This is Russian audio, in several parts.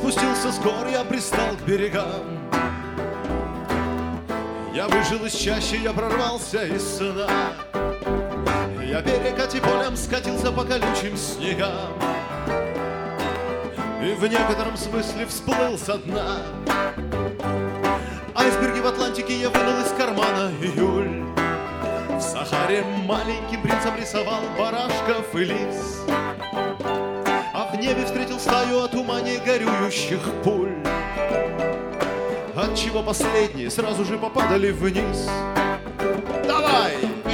спустился с гор, я пристал к берегам. Я выжил из чащи, я прорвался из сна. Я перекати полем скатился по колючим снегам и в некотором смысле всплыл со дна. Айсберги в Атлантике я вынул из кармана июль. В Сахаре маленьким принцем рисовал барашков и лис, а в небе встретил стаю от тумане горюющих пуль, отчего последние сразу же попадали вниз. Давай!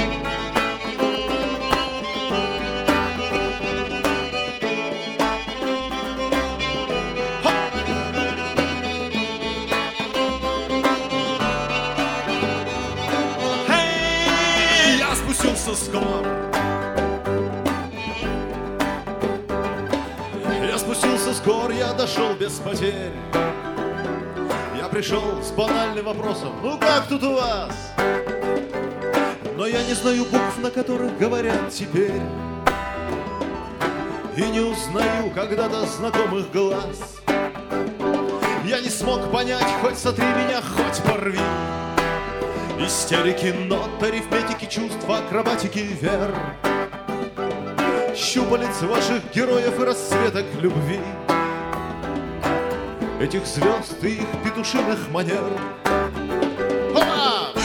С гор. Я спустился с гор, я дошел без потерь. Я пришел с банальным вопросом: ну как тут у вас? Но я не знаю букв, на которых говорят теперь, и не узнаю когда-то знакомых глаз. Я не смог понять, хоть сотри меня, хоть порви. Истерики, нот, арифметики, чувств, акробатики, вер, щупалец ваших героев и расцветок любви, этих звезд и их петушиных манер. Опа!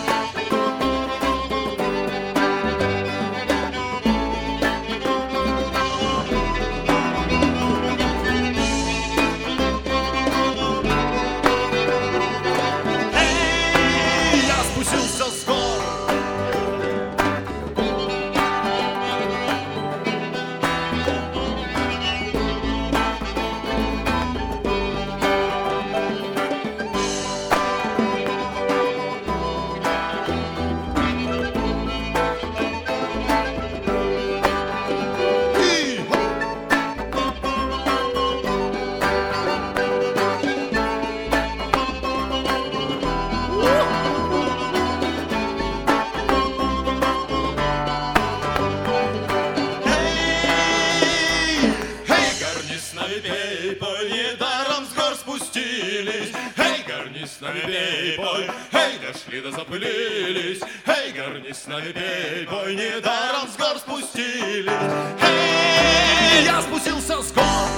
Пей, пой, недаром с гор спустились. Эй, горни с нами, пей, пой, эй, дошли да запылились. Эй, горни с нами, пей, пой, недаром с гор спустились. Эй, я спустился с гор.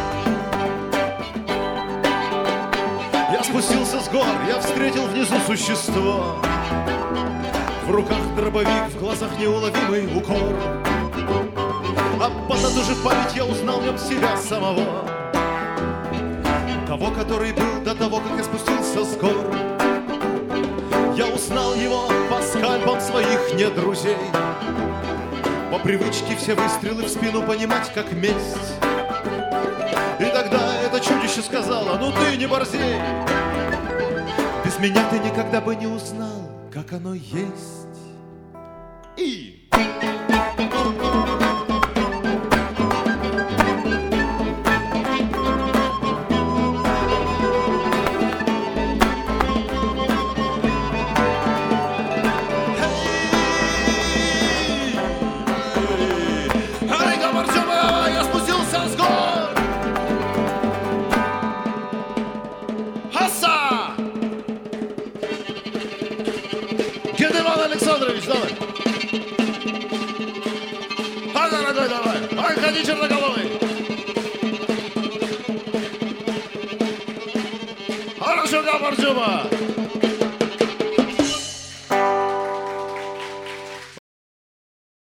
Я спустился с гор, я встретил внизу существо. В руках дробовик, в глазах неуловимый укор. А поднатужив память, я узнал в нем себя самого, того, который был до того, как я спустился с гор. Я узнал его по скальпам своих недрузей, по привычке все выстрелы в спину понимать как месть. И тогда это чудище сказала: ну ты не борзей, без меня ты никогда бы не узнал, как оно есть. И... Гедемон Александрович, давай! А, дорогой, давай! Ай, ходи, черноголовый! Хорошо, Габарджума!